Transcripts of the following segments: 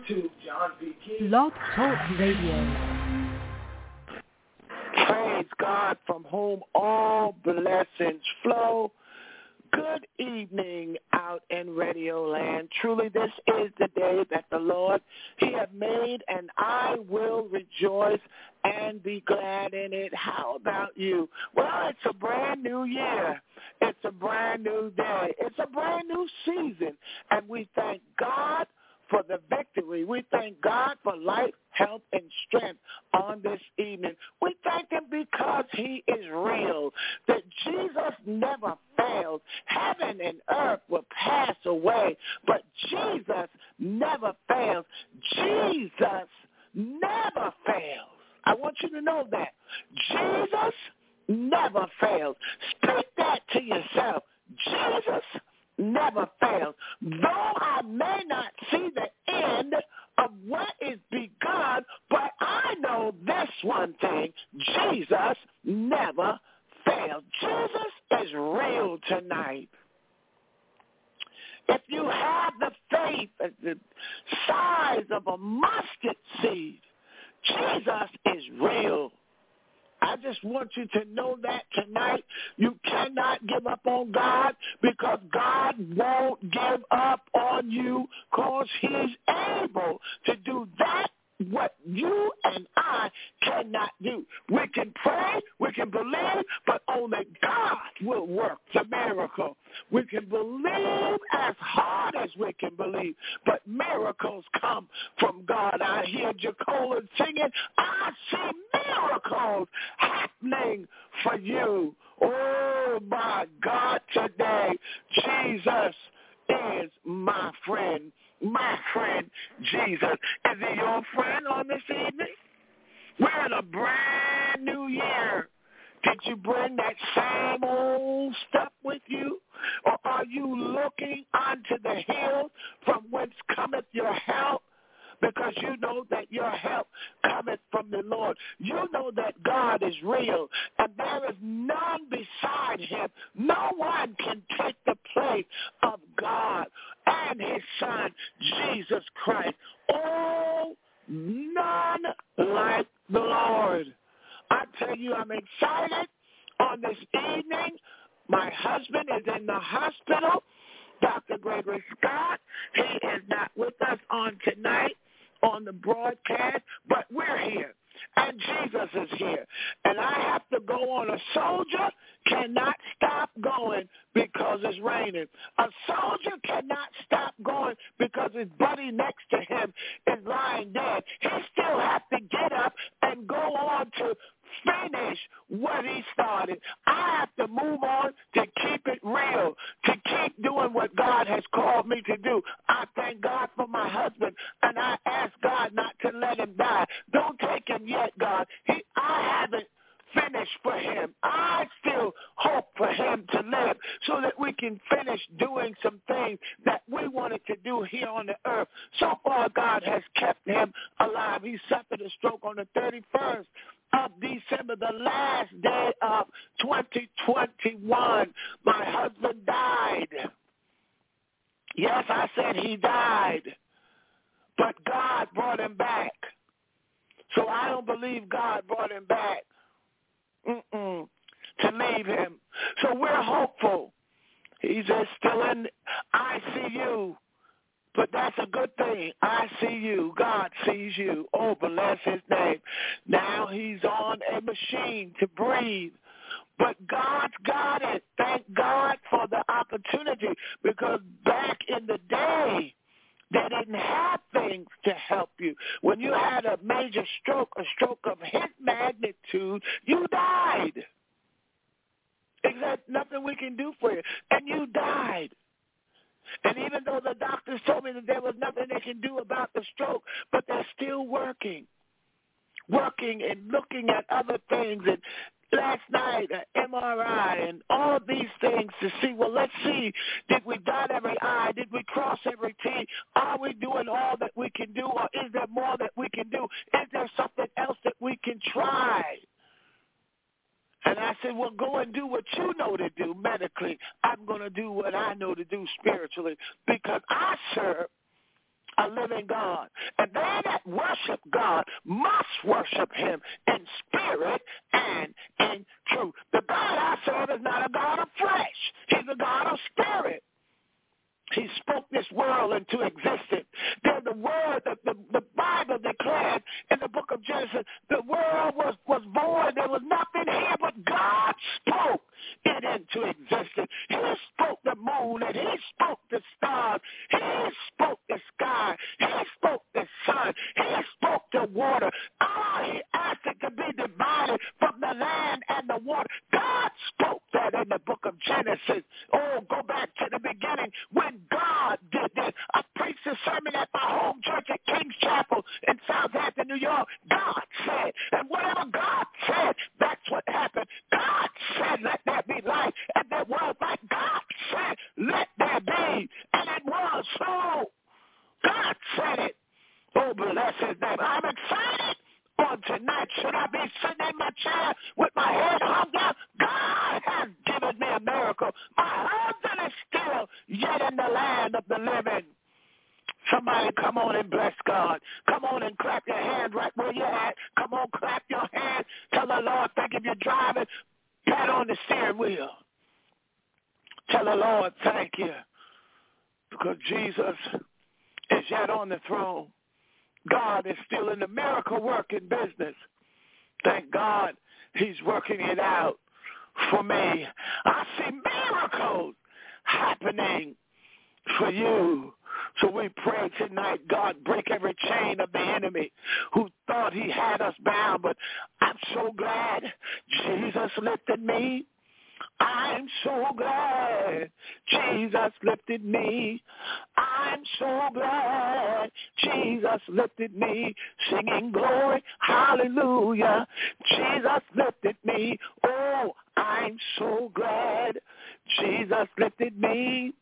to John P. Key. Blog Talk Radio. Praise God, from whom all blessings flow. Good evening out in Radio Land. Truly, this is the day that the Lord, He has made, and I will rejoice and be glad in it. How about you? Well, it's a brand new year. It's a brand new day. It's a brand new season, and we thank God for the victory. We thank God for life, health, and strength on this evening. We thank Him because He is real, that Jesus never fails. Heaven and earth will pass away, but Jesus never fails. Jesus never fails. I want you to know that. Jesus never fails. Speak that to yourself. Jesus never fails. Though I may not see the end of what is begun, but I know this one thing: Jesus never fails. Jesus is real tonight. If you have the faith at the size of a mustard seed, Jesus is real. I just want you to know that tonight. You cannot give up on God, because God won't give up on you, because He's able to do that what you and I cannot do. We can pray, we can believe, but only God will work the miracle. We can believe as hard as we can believe, but miracles come from God. I hear Jacola singing, I see miracles happening for you. Oh, my God, today, Jesus is my friend. My friend Jesus. Is He your friend on this evening? We're in a brand new year. Did you bring that same old stuff with you? Or are you looking unto the hills from whence cometh your help? Because you know that your help cometh from the Lord. You know that God is real, and there is none beside Him. No one can take the place of God and His Son, Jesus Christ. Oh, none like the Lord. I tell you, I'm excited on this evening. My husband is in the hospital, Dr. Gregory Scott. He is not with us on tonight on the broadcast, but we're here, and Jesus is here. And I have to go on. A soldier cannot stop going because it's raining. A soldier cannot stop going because his buddy next to him is lying dead. He still has to get up and go on to finish what he started. I have to move on to keep it real, to keep doing what God has called me to do. I thank God for my husband, and I ask God not to let him die. Don't take him yet, God. I haven't finished for him. I still hope for him to live so that we can finish doing some things that we wanted to do here on the earth. So far, God has kept him alive. He suffered a stroke on the 31st of December, the last day of 2021. My husband died. Yes, I said he died, but God brought him back. So I don't believe God brought him back to leave him. So we're hopeful. He's still in ICU. But that's a good thing. I see you. God sees you. Oh, bless His name. Now he's on a machine to breathe. But God's got it. Thank God for the opportunity, because back in the day, they didn't have things to help you. When you had a major stroke, a stroke of his magnitude, you died. There's nothing we can do for you. And you died. And even though the doctors told me that there was nothing they can do about the stroke, but they're still working and looking at other things. And last night, an MRI and all of these things to see, well, let's see, did we dot every I? Did we cross every T? Are we doing all that we can do, or is there more that we can do? Is there something else that we can try? And I said, well, go and do what you know to do medically. I'm going to do what I know to do spiritually, because I serve a living God. And they that worship God must worship him in spirit and in truth. The God I serve is not a God of flesh. He's a God of spirit. He spoke this world into existence. The word that the Bible declared in the book of Genesis, the world was void. There was nothing here, but God spoke it into existence. He spoke the moon, and he spoke the stars. He spoke the sky. He spoke the sun. He spoke the water. He asked it to be divided from the land and the water. God spoke that in the book of Genesis. Oh, go back to the beginning when God did this. I preached a sermon at my home church at King's Chapel in Southampton, New York. God said, and whatever God said, that's what happened. God said, let there be light, and there was light. God said, let there be, and it was so. God said it. Oh, bless his name. I'm excited on tonight. Should I be sitting in my chair with my head hung down? God has given me a miracle. My husband is still yet in the land of the living. Somebody come on and bless God. Come on and clap your hands right where you're at. Come on, clap your hands. Tell the Lord, thank you if you're driving. Pat on the steering wheel. Tell the Lord, thank you. Because Jesus is yet on the throne. God is still in the miracle working business. Thank God he's working it out for me. I see miracles happening for you. So we pray tonight, God, break every chain of the enemy who thought he had us bound. But I'm so glad Jesus lifted me. I'm so glad Jesus lifted me. I'm so glad Jesus lifted me. Singing glory, hallelujah. Jesus lifted me. Oh, I'm so glad Jesus lifted me.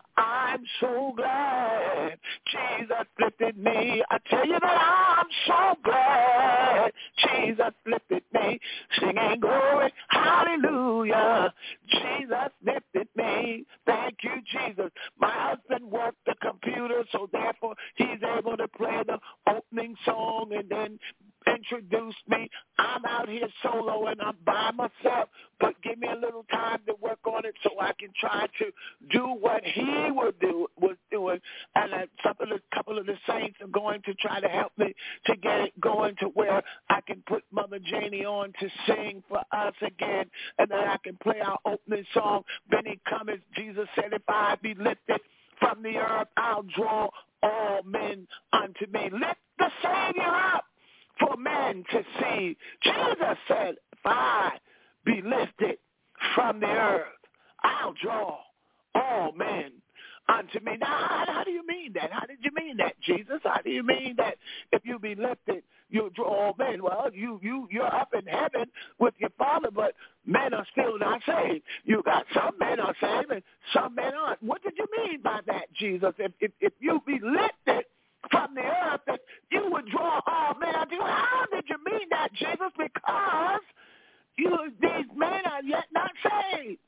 I'm so glad Jesus lifted me. I tell you that I'm so glad Jesus lifted me. Singing glory, hallelujah. Jesus lifted me. Thank you, Jesus. My husband worked the computer, so therefore he's able to play the opening song and then introduce me. I'm out here solo and I'm by myself, but give me a little time to work on it so I can try to do what he was doing. And a couple of the saints are going to try to help me to get it going to where I can put Mother Janie on to sing for us again, and then I can play our opening song, Benny Cummins. Jesus said, if I be lifted from the earth, I'll draw all men unto me. Lift the Savior up for men to see. Jesus said, if I be lifted from the earth, I'll draw all men unto me. Now, how do you mean that? How did you mean that, Jesus? How do you mean that if you be lifted, you'll draw all men? Well, you're up in heaven with your Father, but men are still not saved. You got some men are saved and some men aren't. What did you mean by that, Jesus? If you be lifted from the earth, that you would draw all men unto you. How did you mean that, Jesus? Because these men are yet not saved.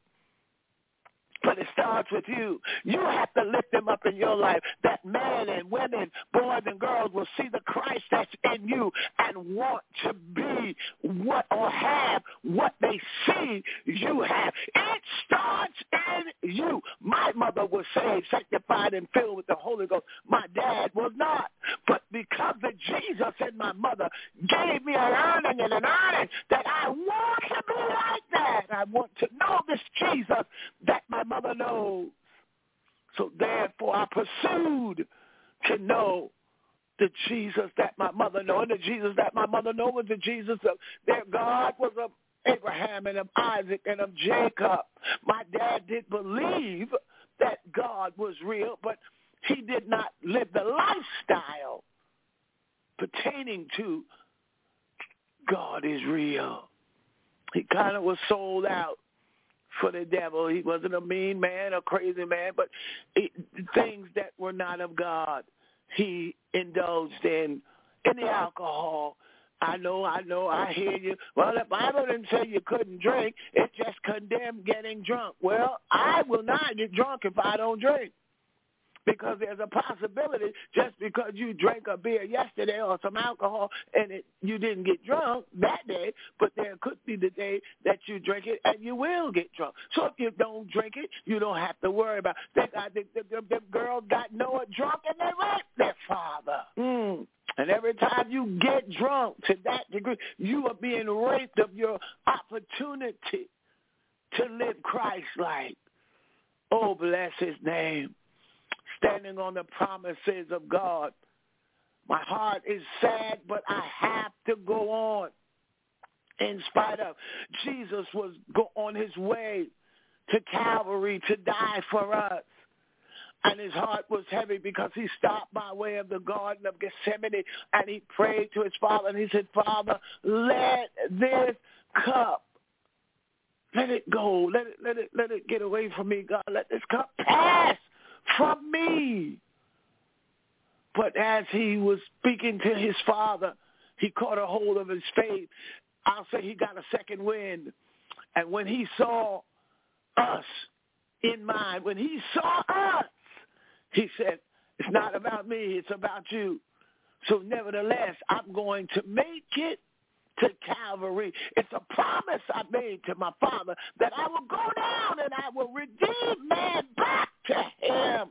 But it starts with you. You have to lift them up in your life, that men and women, boys and girls will see the Christ that's in you and want to be what or have what they see you have. It starts in you. My mother was saved, sanctified, and filled with the Holy Ghost. My dad was not. But because of Jesus and my mother gave me a learning and an earning that I want to be like that. I want to know this Jesus that my mother knows. So therefore I pursued to know the Jesus that my mother knows. And the Jesus that my mother knows was the Jesus of their God was of Abraham and of Isaac and of Jacob. My dad did believe that God was real, but he did not live the lifestyle pertaining to God is real. He kind of was sold out for the devil. He wasn't a mean man, a crazy man, but things that were not of God, he indulged in the alcohol. I know, I hear you. Well, the Bible didn't say you couldn't drink. It just condemned getting drunk. Well, I will not get drunk if I don't drink. Because there's a possibility just because you drank a beer yesterday or some alcohol and you didn't get drunk that day, but there could be the day that you drink it and you will get drunk. So if you don't drink it, you don't have to worry about it. The girl got Noah drunk and they raped their father. And every time you get drunk to that degree, you are being raped of your opportunity to live Christ-like. Oh, bless his name. Standing on the promises of God. My heart is sad, but I have to go on. In spite of Jesus was on his way to Calvary to die for us. And his heart was heavy because he stopped by way of the Garden of Gethsemane and he prayed to his Father and he said, Father, let this cup, let it go. Let it get away from me, God. Let this cup pass from me. But as he was speaking to his Father, he caught a hold of his faith. I'll say he got a second wind. And when he saw us in mind, when he saw us, he said, it's not about me, it's about you. So nevertheless, I'm going to make it to Calvary. It's a promise I made to my Father that I will go down and I will redeem man back to him.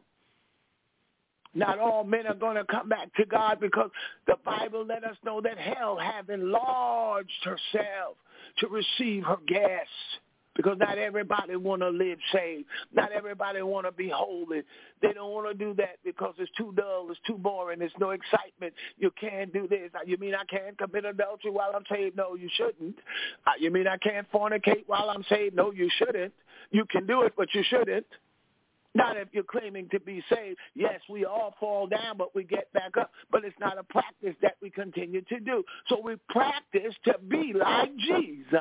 Not all men are going to come back to God because the Bible let us know that hell have enlarged herself to receive her guests. Because not everybody want to live saved. Not everybody want to be holy. They don't want to do that because it's too dull, it's too boring, there's no excitement. You can't do this. You mean I can't commit adultery while I'm saved? No, you shouldn't. You mean I can't fornicate while I'm saved? No, you shouldn't. You can do it, but you shouldn't. Not if you're claiming to be saved. Yes, we all fall down, but we get back up. But it's not a practice that we continue to do. So we practice to be like Jesus.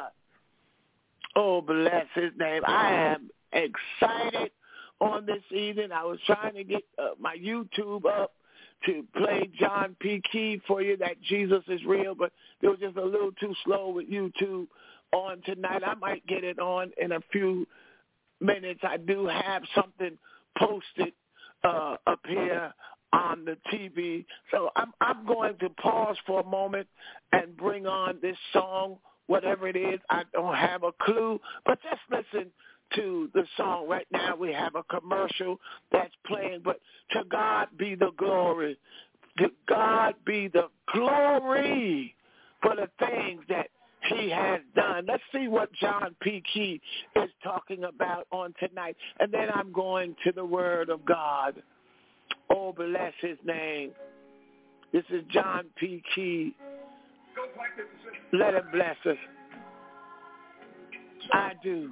Oh, bless his name. I am excited on this evening. I was trying to get my YouTube up to play John P. Key for you, that Jesus is real, but it was just a little too slow with YouTube on tonight. I might get it on in a few minutes. I do have something posted up here on the TV. So I'm going to pause for a moment and bring on this song. Whatever it is, I don't have a clue, but just listen to the song. Right now we have a commercial that's playing, but to God be the glory. To God be the glory for the things that he has done. Let's see what John P. Key is talking about on tonight, and then I'm going to the Word of God. Oh, bless his name. This is John P. Key. Let him bless us. I do.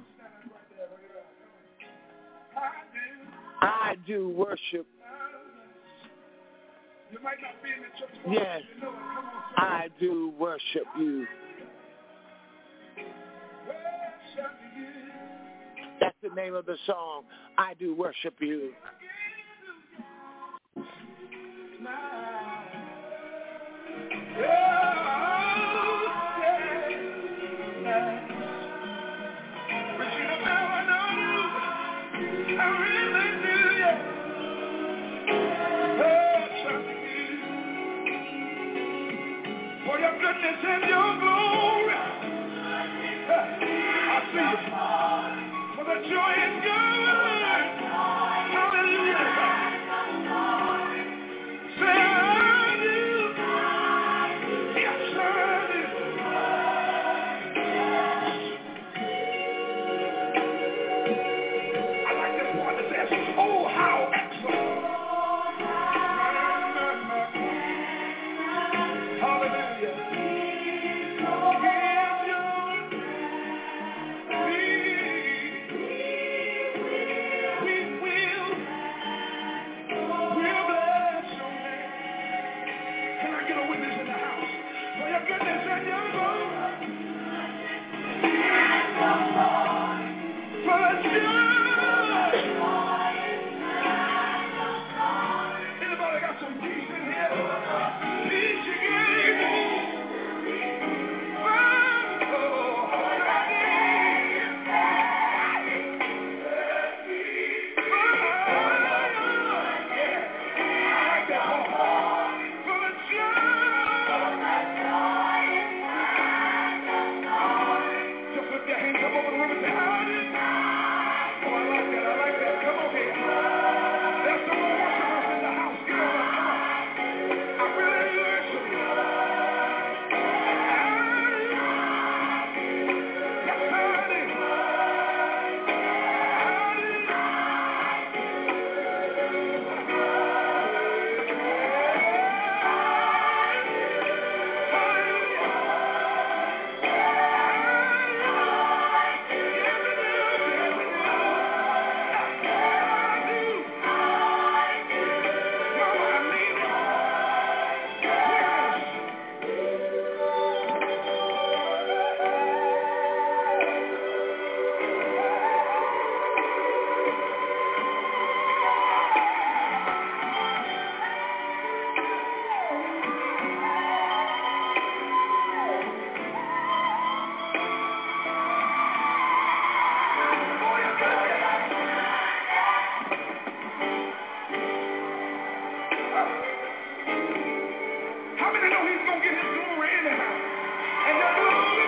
I do worship. You might not be in the church. Yes, I do worship you. That's the name of the song. I do worship you. For your goodness and your glory, I see you. For the joy is good. Hallelujah. Say I do. Yes, I do. I like this one that says, oh, how excellent. Hallelujah. know he's going to get his glory anyhow. And your glory,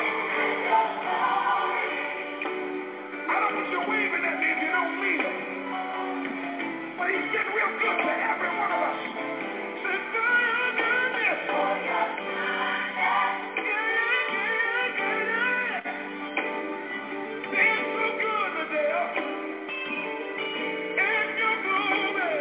I don't want you waving at me if you don't mean it. But he's getting real good to every one of us. Say, for your goodness. For your goodness. Yeah. Being so good today. And your glory.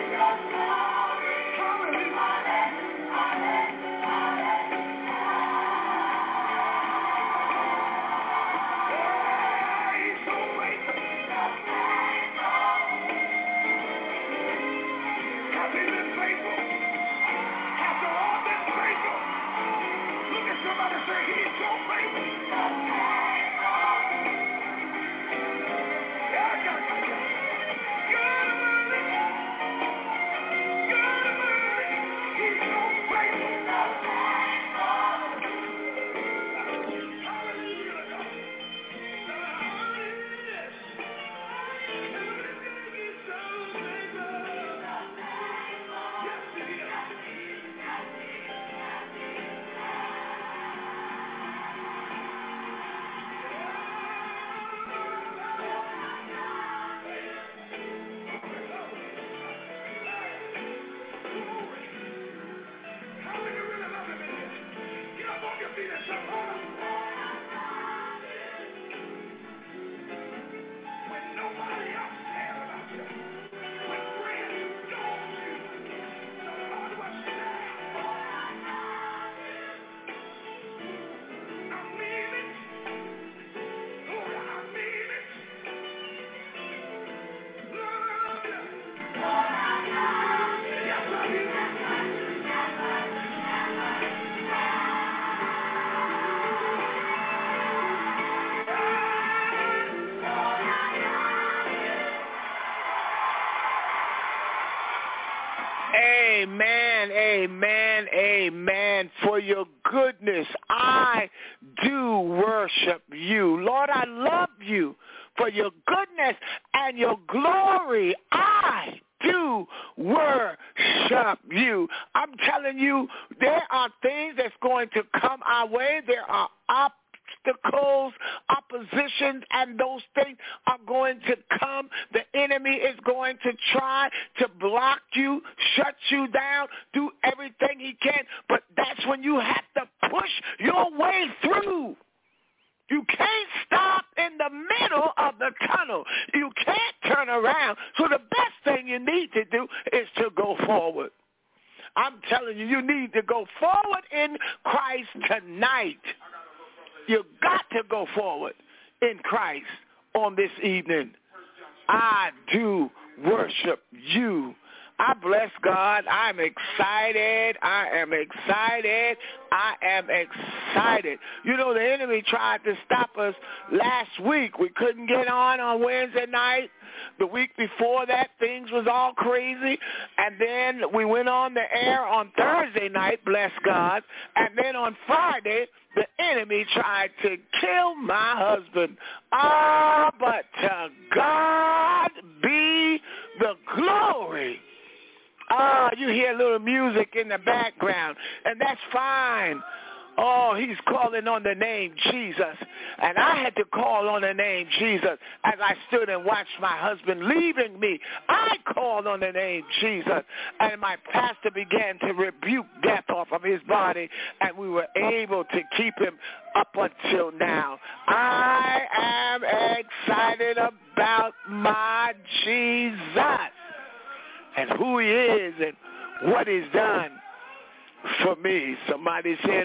Somebody say he's so faithful. Yeah. God Almighty. He's so faithful. Hallelujah. He's so faithful. Yes, he is. When nobody else cares about you, when friends don't you, the Lord was there. I mean it. Lord, I mean it. Lord, yes, I mean it. Amen, amen, amen. For your goodness, I do worship you. Lord, I love you. For your goodness and your glory, I do worship you. I'm telling you, there are things that's going to come our way. There are obstacles, oppositions, and those things are going to come. The enemy is going to try to block you, shut you down, do everything he can, but that's when you have to push your way through. You can't stop in the middle of the tunnel. You can't turn around. So the best thing you need to do is to go forward. I'm telling you, you need to go forward in Christ tonight. You got to go forward in Christ on this evening. I do worship you. I bless God. I'm excited. I am excited. I am excited. You know, the enemy tried to stop us last week. We couldn't get on Wednesday night. The week before that, things was all crazy. And then we went on the air on Thursday night, bless God. And then on Friday, the enemy tried to kill my husband. But to God be the glory. You hear a little music in the background, and that's fine. Oh, he's calling on the name Jesus. And I had to call on the name Jesus as I stood and watched my husband leaving me. I called on the name Jesus, and my pastor began to rebuke death off of his body, and we were able to keep him up until now. I am excited about my Jesus and who he is and what he's done for me. Somebody said,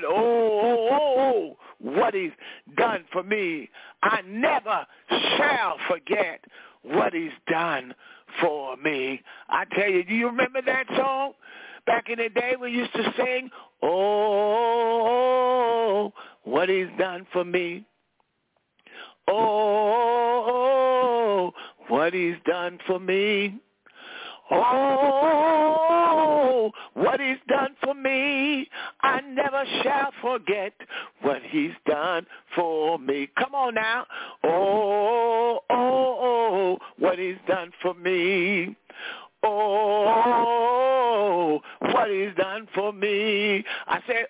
oh, what he's done for me. I never shall forget what he's done for me. I tell you, do you remember that song? Back in the day we used to sing, oh, what he's done for me. Oh, what he's done for me. Oh, what he's done for me. I never shall forget what he's done for me. Come on now. Oh, what he's done for me. oh, what he's done for me. I said,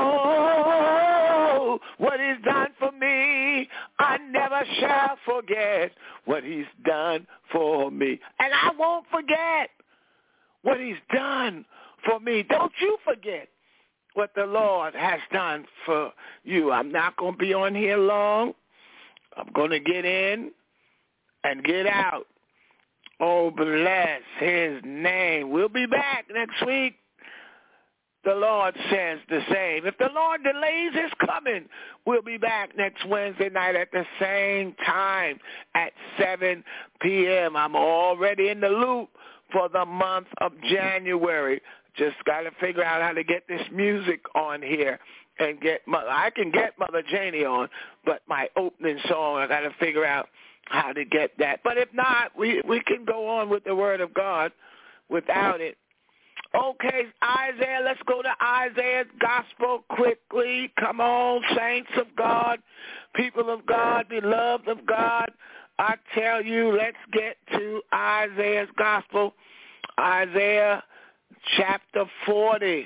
oh, what he's done for me. I never shall forget what he's done for me. And I won't forget what he's done for me. Don't you forget what the Lord has done for you. I'm not going to be on here long. I'm going to get in and get out. Oh, bless his name. We'll be back next week. The Lord says the same. If the Lord delays his coming, we'll be back next Wednesday night at the same time at 7 p.m. I'm already in the loop for the month of January. Just got to figure out how to get this music on here and I can get Mother Janie on, but my opening song, I got to figure out how to get that. But if not, we can go on with the Word of God without it. Okay, Isaiah, let's go to Isaiah's gospel quickly. Come on, saints of God, people of God, beloved of God. I tell you, let's get to Isaiah's gospel. Isaiah chapter 40.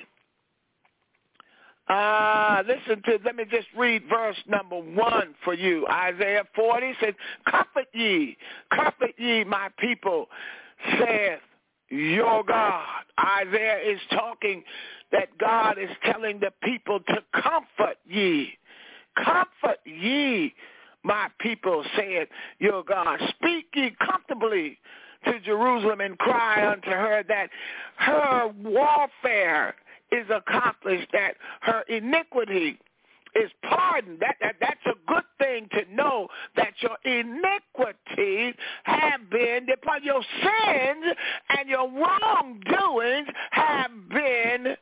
Let me just read verse number 1 for you. Isaiah 40 says, comfort ye, my people, saith your God. Isaiah is talking that God is telling the people to comfort ye. Comfort ye, my people, saith your God. Speak ye comfortably to Jerusalem and cry unto her that her warfare is accomplished, that her iniquity is pardoned. That's a good thing to know, that your iniquities have been departed. Your sins and your wrongdoings have been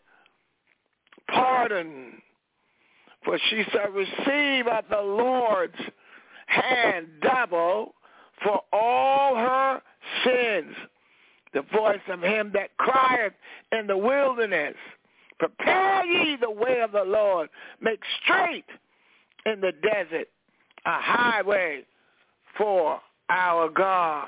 pardoned. For she shall receive of the Lord's hand double for all her sins. The voice of him that crieth in the wilderness, prepare ye the way of the Lord, make straight in the desert a highway for our God.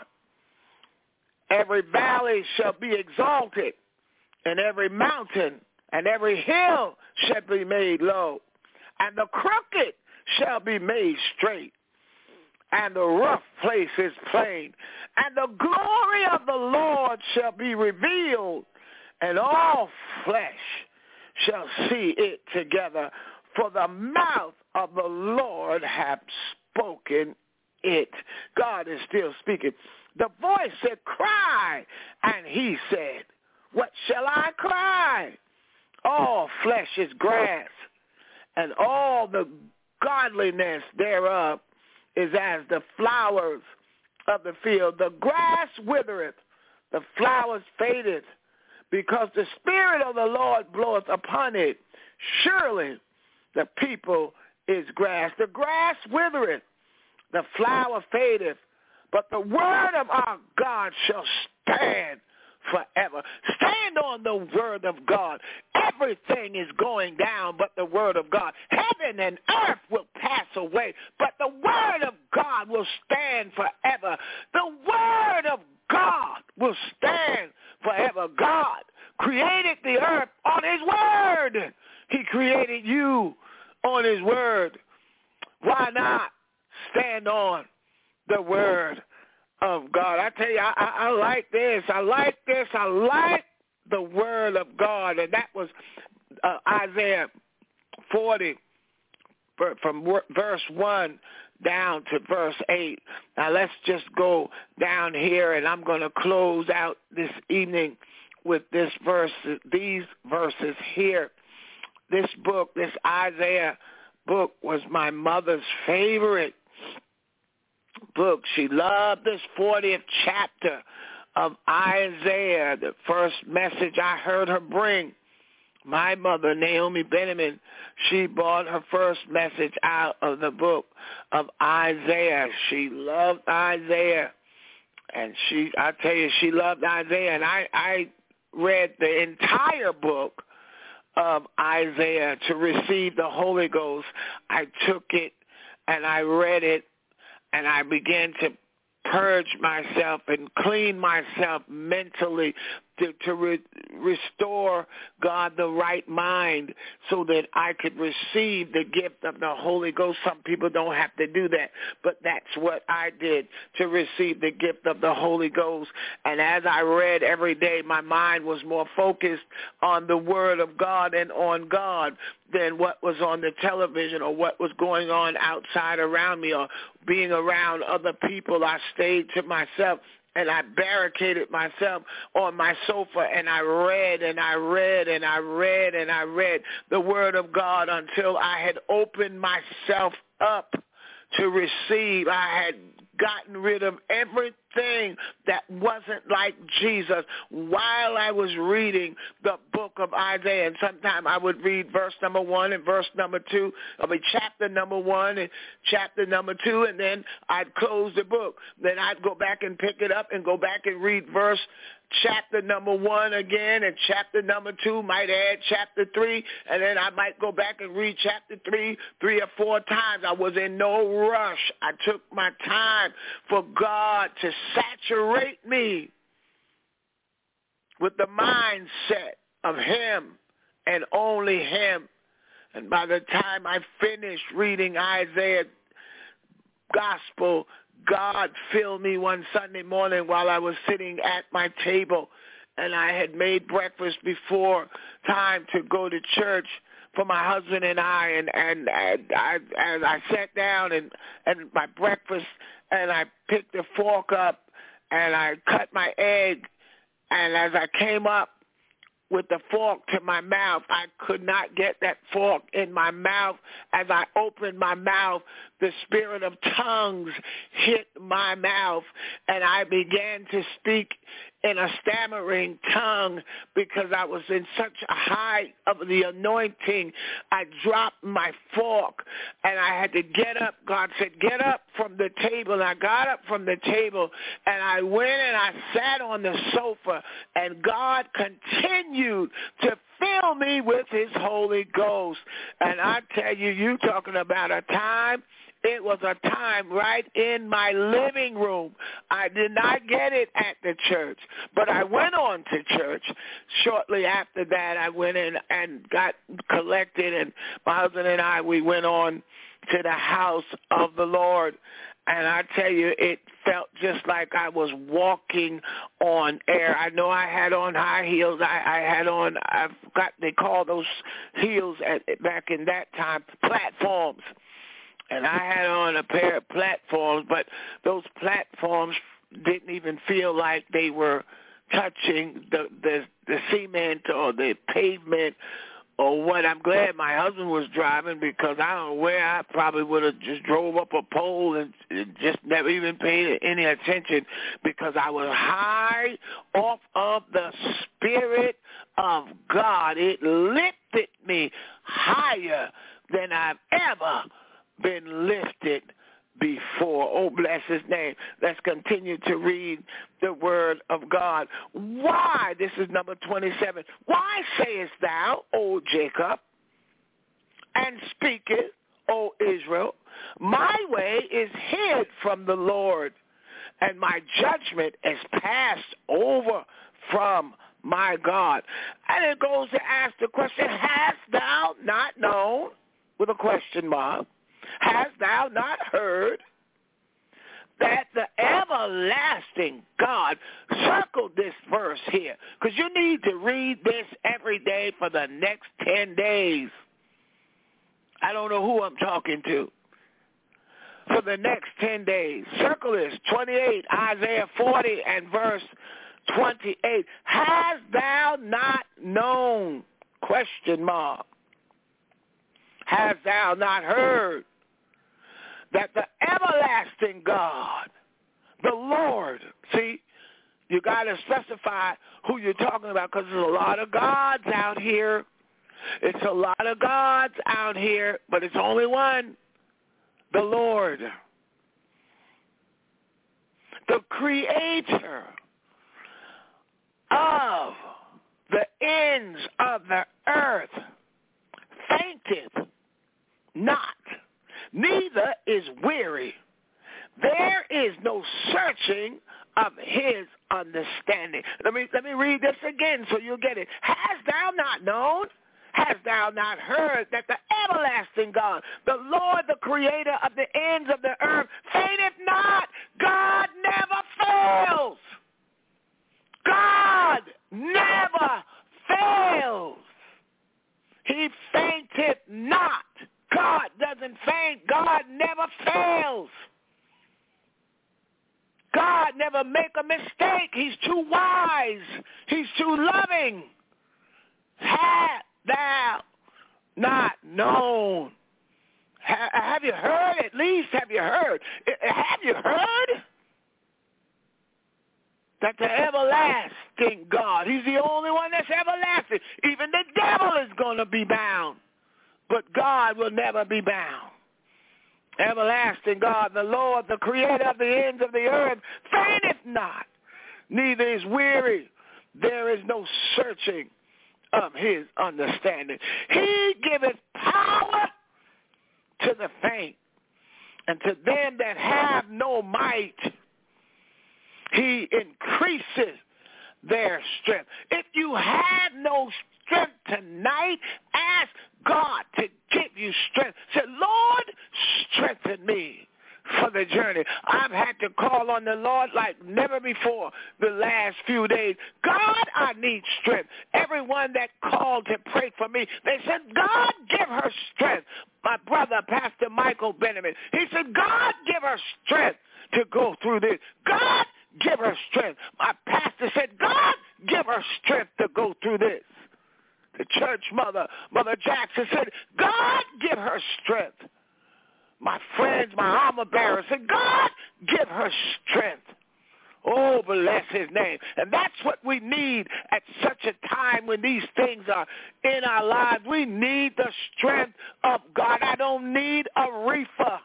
Every valley shall be exalted, and every mountain and every hill shall be made low, and the crooked shall be made straight, and the rough places plain, and the glory of the Lord shall be revealed, and all flesh shall see it together, for the mouth of the Lord hath spoken it. God is still speaking. The voice said, cry, and he said, what shall I cry? All flesh is grass, and all the godliness thereof is as the flowers of the field. The grass withereth, the flowers fadeth, because the Spirit of the Lord bloweth upon it. Surely the people is grass. The grass withereth, the flower fadeth, but the word of our God shall stand forever. Stand on the word of God. Everything is going down but the word of God. Heaven and earth will pass away, but the word of God will stand forever. The word of God will stand forever. God created the earth on his word. He created you on his word. Why not stand on the word of God? I tell you, I like this. I like this. I like the word of God. And that was Isaiah 40 from verse 1 down to verse 8. Now let's just go down here, and I'm going to close out this evening with these verses here. This book, this Isaiah book, was my mother's favorite book. She loved this 40th chapter of Isaiah, the first message I heard her bring. My mother, Naomi Benjamin, she brought her first message out of the book of Isaiah. She loved Isaiah, and I tell you, she loved Isaiah. And I read the entire book of Isaiah to receive the Holy Ghost. I took it and I read it, and I began to purge myself and clean myself mentally to restore, God, the right mind so that I could receive the gift of the Holy Ghost. Some people don't have to do that, but that's what I did to receive the gift of the Holy Ghost. And as I read every day, my mind was more focused on the Word of God and on God than what was on the television or what was going on outside around me or being around other people. I stayed to myself. And I barricaded myself on my sofa, and I read and I read and I read and I read the Word of God until I had opened myself up to receive. I had gotten rid of everything that wasn't like Jesus while I was reading the book of Isaiah. And sometime I would read verse number 1 and verse number 2, chapter number 1 and chapter number 2, and then I'd close the book. Then I'd go back and pick it up and go back and read chapter number 1 again, and chapter number 2, might add chapter 3, and then I might go back and read chapter 3 or 4 times. I was in no rush. I took my time for God to saturate me with the mindset of Him and only Him. And by the time I finished reading Isaiah's gospel, God filled me one Sunday morning while I was sitting at my table, and I had made breakfast before time to go to church for my husband and I, and I sat down and my breakfast, and I picked the fork up, and I cut my egg, and as I came up with the fork to my mouth, I could not get that fork in my mouth. As I opened my mouth, the spirit of tongues hit my mouth, and I began to speak in a stammering tongue because I was in such a high of the anointing. I dropped my fork, and I had to get up. God said, get up from the table. And I got up from the table, and I went and I sat on the sofa, and God continued to fill me with His Holy Ghost. And I tell you, you talking about a time. It was a time right in my living room. I did not get it at the church, but I went on to church. Shortly after that, I went in and got collected, and my husband and I, we went on to the house of the Lord. And I tell you, it felt just like I was walking on air. I know I had on high heels. They call those heels back in that time platforms. And I had on a pair of platforms, but those platforms didn't even feel like they were touching the cement or the pavement or what. I'm glad my husband was driving because I don't know where I probably would have just drove up a pole and just never even paid any attention because I was high off of the Spirit of God. It lifted me higher than I've ever been lifted before. Oh, bless His name. Let's continue to read the Word of God. Why? This is number 27. Why sayest thou, O Jacob, and speakest, O Israel, my way is hid from the Lord, and my judgment is passed over from my God. And it goes to ask the question, hast thou not known, with a question mark, hast thou not heard that the everlasting God, circle this verse here, because you need to read this every day for the next 10 days. I don't know who I'm talking to. For the next 10 days. Circle this, 28, Isaiah 40 and verse 28. Hast thou not known, question mark, hast thou not heard that the everlasting God, the Lord, see, you got to specify who you're talking about because there's a lot of gods out here. It's a lot of gods out here, but it's only one, the Lord, the creator of the ends of the earth, fainteth not, neither is weary. There is no searching of his understanding. Let me read this again so you'll get it. Hast thou not known? Hast thou not heard that the everlasting God, the Lord, the creator of the ends of the earth, fainteth not? God never fails. God never fails. He fainteth not. God doesn't faint. God never fails. God never make a mistake. He's too wise. He's too loving. Hast thou not known? Have you heard? At least have you heard? Have you heard that the everlasting God, he's the only one that's everlasting. Even the devil is going to be bound, but God will never be bound. Everlasting God, the Lord, the creator of the ends of the earth, fainteth not, neither is weary. There is no searching of his understanding. He giveth power to the faint, and to them that have no might, he increases their strength. If you have no strength tonight, ask God to give you strength. Say, Lord, strengthen me for the journey. I've had to call on the Lord like never before the last few days. God, I need strength. Everyone that called to pray for me, they said, God, give her strength. My brother, Pastor Michael Benjamin, he said, God, give her strength to go through this. God, give her strength. My pastor said, God, give her strength to go through this. The church mother, Mother Jackson, said, God, give her strength. My friends, my armor bearer said, God, give her strength. Oh, bless his name. And that's what we need at such a time when these things are in our lives. We need the strength of God. I don't need a reefer.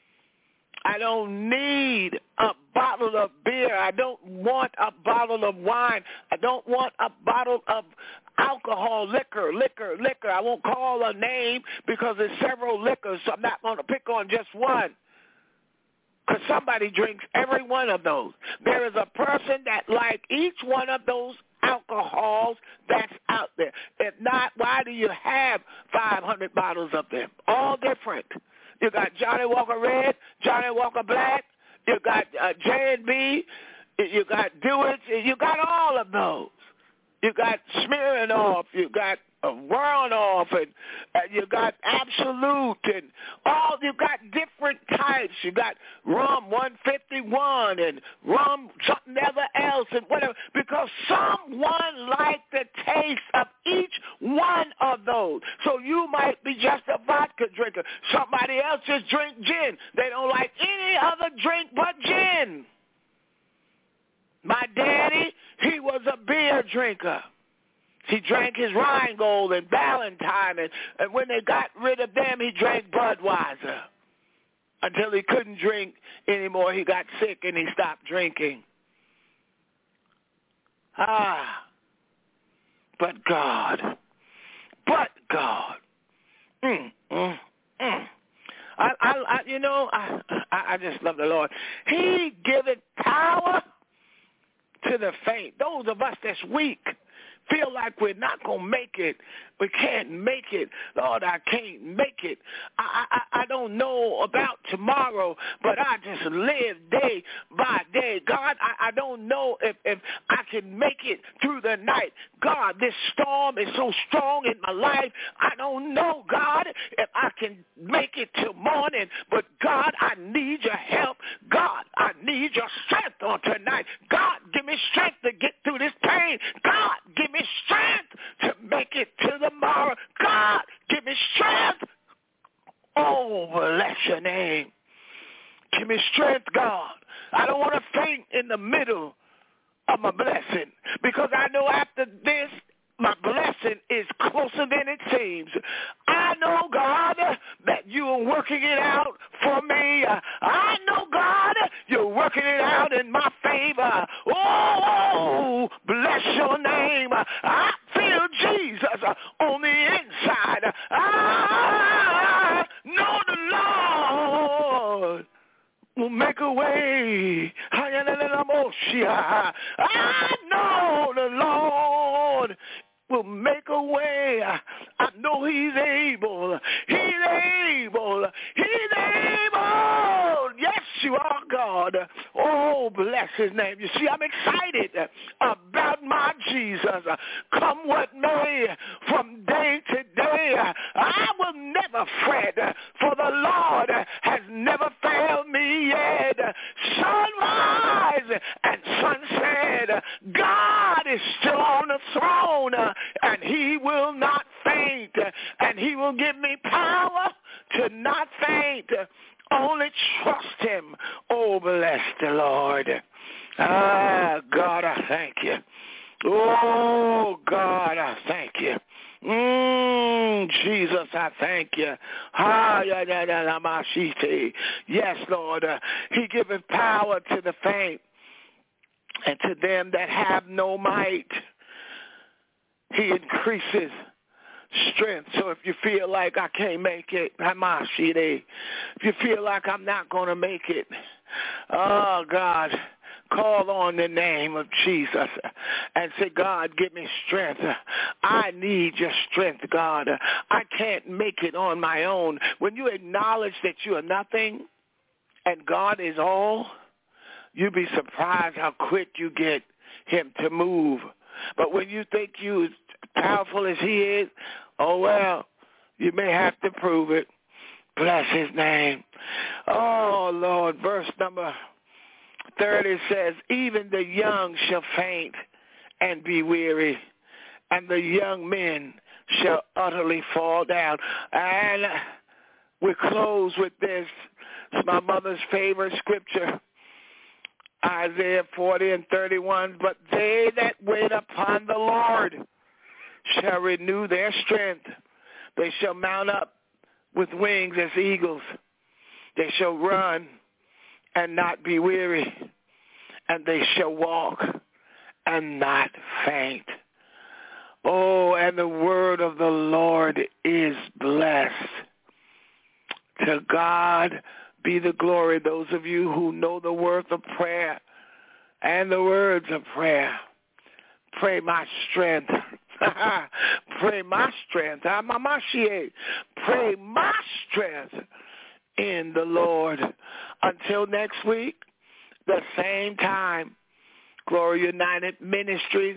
I don't need a bottle of beer. I don't want a bottle of wine. I don't want a bottle of alcohol, liquor. I won't call a name because there's several liquors, so I'm not going to pick on just one. Because somebody drinks every one of those. There is a person that likes each one of those alcohols that's out there. If not, why do you have 500 bottles of them? All different. You got Johnny Walker Red, Johnny Walker Black, you got J&B, you got Dewitt, you got all of those. You got Smirnoff, you got Wernoff, and you got Absolute, and all, you got different types. You got rum 151 and rum something ever else and whatever, because someone liked the taste of each one of those. So you might be just a vodka drinker. Somebody else just drink gin. They don't like any other drink but gin. My daddy, he was a beer drinker. He drank his Rheingold and Ballantine, and when they got rid of them, he drank Budweiser until he couldn't drink anymore. He got sick and he stopped drinking. But God. I just love the Lord. He giveth power to the faint. Those of us that's weak, feel like we're not going to make it. We can't make it. Lord, I can't make it. I don't know about tomorrow, but I just live day by day. God, I don't know if I can make it through the night. God, this storm is so strong in my life. I don't know, God, if I can make it till morning, but God, I need your help. God, I need your strength on tonight. God, give me strength to get through this pain. God, give me strength to make it to the tomorrow. God, give me strength. Oh, bless your name. Give me strength, God. I don't want to faint in the middle of my blessing, because I know after this, my blessing is closer than it seems. I know, God, that you are working it out for me. I know, God, you're working it out in my favor. Oh, bless your name. I feel Jesus on the inside. I know the Lord will make a way. I know the Lord will make a way. I know he's able. He's able. He's able. Yes, you are, God. Oh, bless his name. You see, I'm excited about my Jesus. Come what may, from day to day, I will never fret, for the Lord has never failed me yet. Sunrise and sunset, God is still on the throne, and he will not faint, and he will give me power to not faint. Only trust him. Oh, bless the Lord. Ah, God, I thank you. Oh, God, I thank you. Jesus, I thank you. Yes, Lord. He giveth power to the faint, and to them that have no might, he increases strength. So if you feel like I can't make it, if you feel like I'm not going to make it, oh, God, call on the name of Jesus and say, God, give me strength. I need your strength, God. I can't make it on my own. When you acknowledge that you are nothing and God is all, you'll be surprised how quick you get him to move. But when you think you as powerful as he is, oh, well, you may have to prove it. Bless his name. Oh, Lord, verse number 30 says, even the young shall faint and be weary, and the young men shall utterly fall down. And we close with this. It's my mother's favorite scripture, Isaiah 40:31. But they that wait upon the Lord shall renew their strength. They shall mount up with wings as eagles. They shall run and not be weary, and they shall walk and not faint. Oh, and the word of the Lord is blessed. To God be the glory. Those of you who know the worth of prayer and the words of prayer, pray my strength. Pray my strength. Pray my strength in the Lord. Until next week, the same time, Glory United Ministries,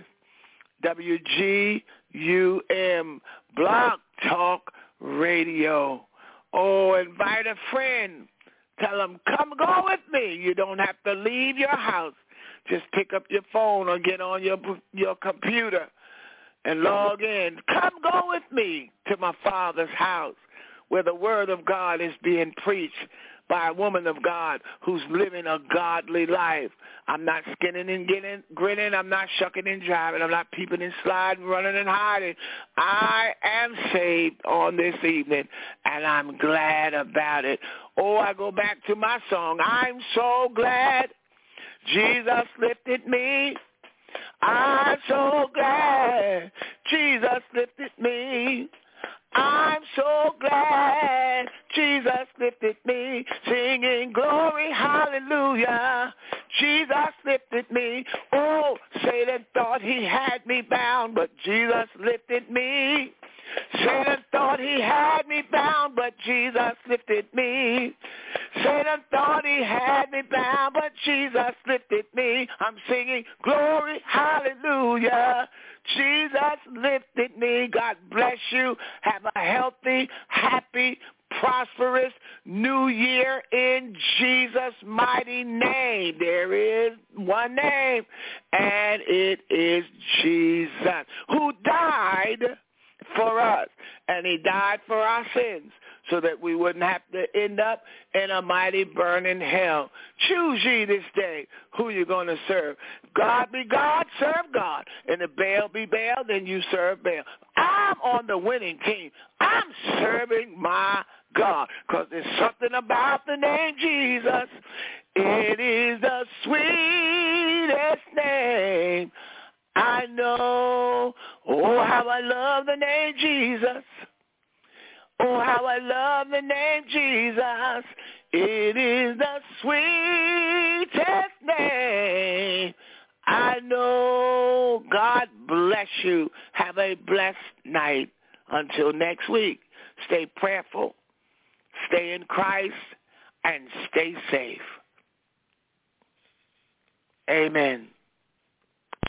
WGUM, Blog Talk Radio. Oh, invite a friend. Tell them, come go with me. You don't have to leave your house. Just pick up your phone or get on your computer and log in. Come go with me to my Father's house, where the word of God is being preached by a woman of God who's living a godly life. I'm not skinning and grinning. I'm not shucking and jiving. I'm not peeping and sliding, running and hiding. I am saved on this evening, and I'm glad about it. Oh, I go back to my song. I'm so glad Jesus lifted me. I'm so glad Jesus lifted me. I'm so glad Jesus lifted me, singing glory, hallelujah. Jesus lifted me. Oh, Satan thought he had me bound, but Jesus lifted me. Satan thought he had me bound, but Jesus lifted me. Satan thought he had me bound, but Jesus lifted me. I'm singing glory, hallelujah. Jesus lifted me. God bless you. Have a healthy, happy, prosperous new year in Jesus' mighty name. There is one name, and it is Jesus, who died for us, and he died for our sins so that we wouldn't have to end up in a mighty burning hell. Choose ye this day who you're going to serve. God be God, serve God. And if Baal be Baal, then you serve Baal. I'm on the winning team. I'm serving my God, because there's something about the name Jesus. It is the sweetest name I know. Oh, how I love the name Jesus. Oh, how I love the name Jesus. It is the sweetest name. I know. God bless you. Have a blessed night. Until next week, stay prayerful, stay in Christ, and stay safe. Amen.